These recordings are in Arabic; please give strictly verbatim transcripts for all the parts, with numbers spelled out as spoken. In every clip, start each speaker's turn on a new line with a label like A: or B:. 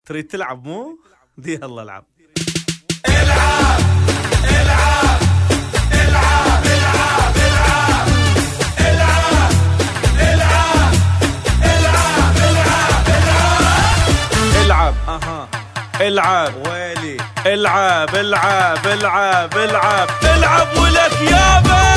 A: تريد تلعب مو؟ دي يلا العب.
B: العب العب العب العب العب العب العب العب العب العب
A: العب اها العب
B: ويلي
A: العب العب العب العب العب ولك يابا.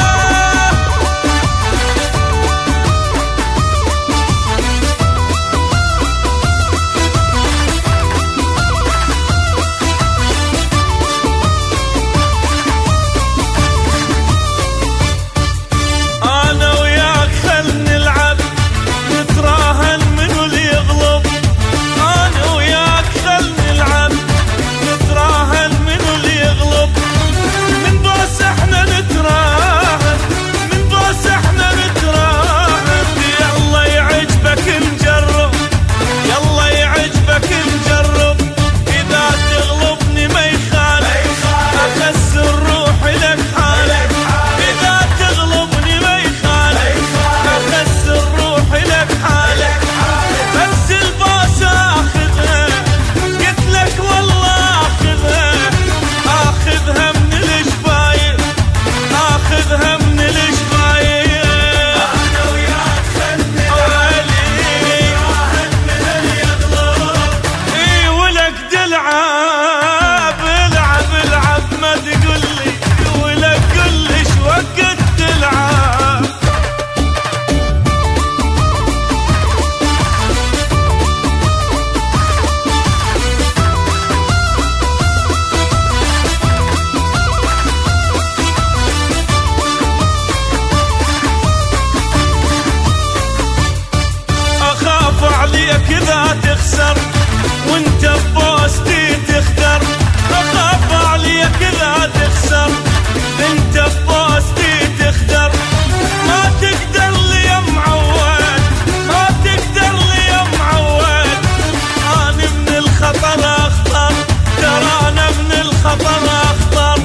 A: كذا تخسر وانت ببوستي تختر، اخاف عليك كذا تخسر انت ببوستي تختر. ما تقدر لي يا معود، ما تقدر لي يا معود، انا من الخطر اخطر، ترى انا من الخطر اخطر.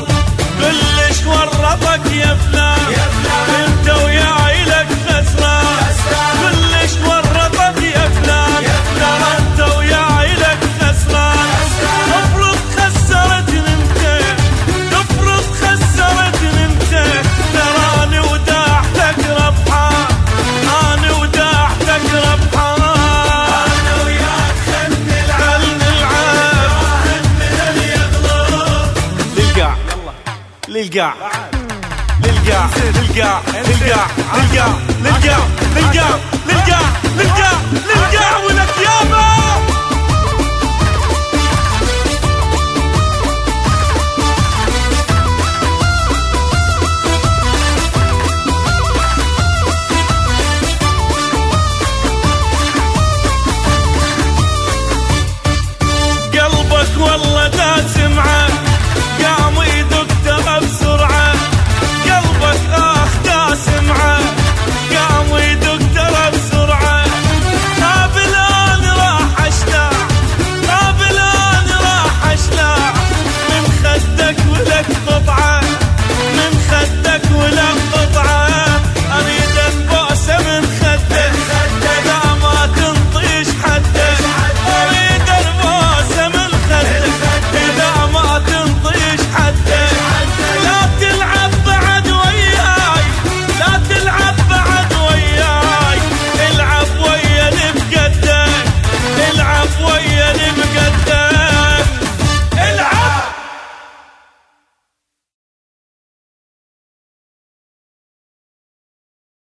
A: كلش ورطك يا فلان انت وياي لك خسران، كلش ورطك يا فلان انت وياي لك خسران. افرض خسرتني انت، افرض خسرتني انت، تراني وداعتك ربحان، انا وداعتك ربحان. انا وياك خل نلعب واحد من يغلب للقاع للقاع للقاع للقاع للقاع للقاع للقاع للقاع للقاع للقاع للقاع ولك يابا.